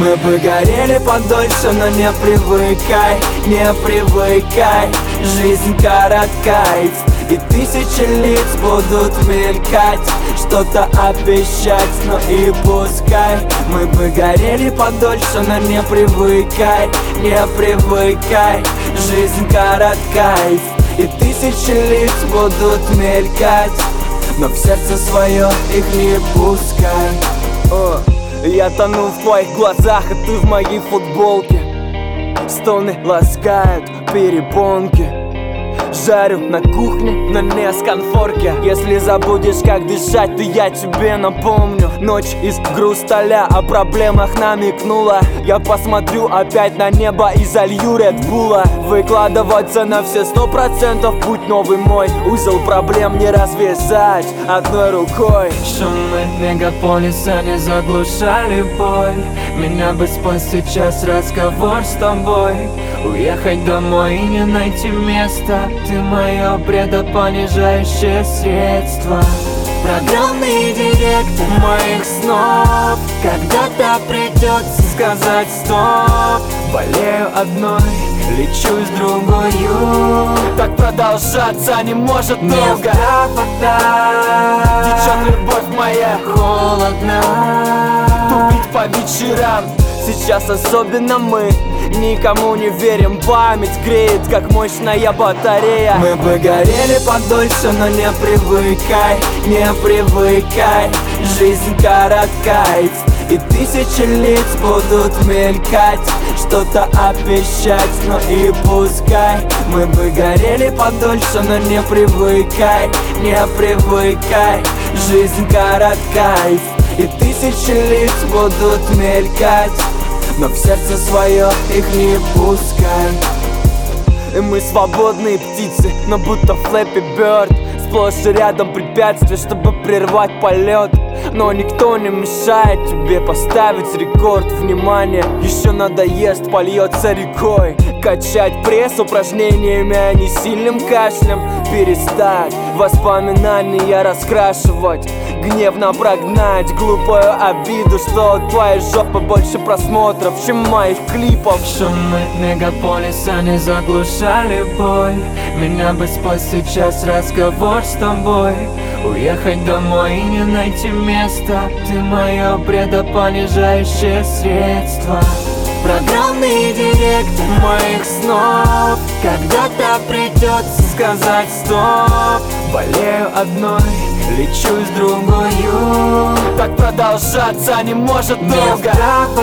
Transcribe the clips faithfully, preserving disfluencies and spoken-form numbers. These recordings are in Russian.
Мы бы горели подольше, но не привыкай, не привыкай. Жизнь коротка, и тысячи лиц будут мелькать, что-то обещать, но и пускай. Мы бы горели подольше, но не привыкай, не привыкай. Жизнь коротка, и тысячи лиц будут мелькать, но в сердце свое их не пускай. О, я тону в твоих глазах, а ты в моей футболке. Стоны ласкают перепонки. Жарю на кухне, но не с конфорки. Если забудешь, как дышать, то я тебе напомню. Ночь из грусталя о проблемах намекнула. Я посмотрю опять на небо и залью редбула. Выкладываться на все сто процентов, путь новый мой. Узел проблем не развязать одной рукой. Шумы мегаполиса не заглушали боль. Меня бы спас сейчас разговор с тобой. Уехать домой и не найти места. Ты мое предопонижающее средство. Программный директор моих снов. Когда-то придется сказать стоп. Болею одной, лечусь другою. Так продолжаться не может долго. Течет любовь моя, холодно. Тупить по вечерам, сейчас особенно мы. Никому не верим, память греет, как мощная батарея. Мы бы горели подольше, но не привыкай, не привыкай. Жизнь коротка, и тысячи лиц будут мелькать, что-то обещать, но и пускай. Мы бы горели подольше, но не привыкай, не привыкай. Жизнь коротка, и тысячи лиц будут мелькать, но в сердце свое их не пускай. И мы свободные птицы, но будто Флэппи Бёрд. Сплошь и рядом препятствия, чтобы прервать полет. Но никто не мешает тебе поставить рекорд. Внимание, еще надоест, польется рекой. Качать пресс упражнениями, а не сильным кашлем. Перестать воспоминания раскрашивать, гневно прогнать глупую обиду, что у твоей жопы больше просмотров, чем моих клипов. Шумы мегаполиса не заглушали боль. Меня бы спас сейчас разговор с тобой. Уехать домой и не найти места. Ты мое предопонижающее средство. Программный директор моих снов. Когда-то придется сказать стоп. Болею одной, лечусь другою. Так продолжаться не может долго.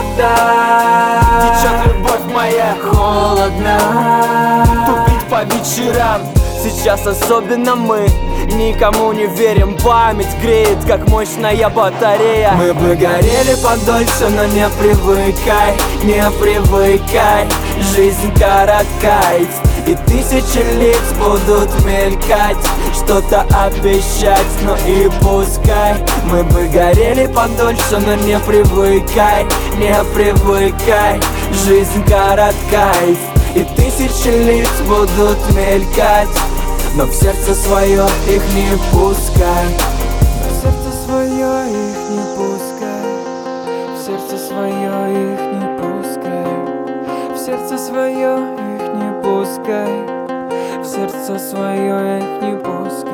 Течет любовь моя, холодно. Тупить по вечерам, сейчас особенно мы. Никому не верим, память греет, как мощная батарея. Мы бы горели подольше, но не привыкай, не привыкай. Жизнь коротка, и тысячи лиц будут мелькать, что-то обещать, но и пускай. Мы бы горели подольше, но не привыкай, не привыкай. Жизнь коротка, и тысячи лиц будут мелькать, но в сердце свое их не пускай. В сердце свое их не пускай. В сердце свое их не пускай. В сердце свое их не пускай. В сердце свое их не пускай.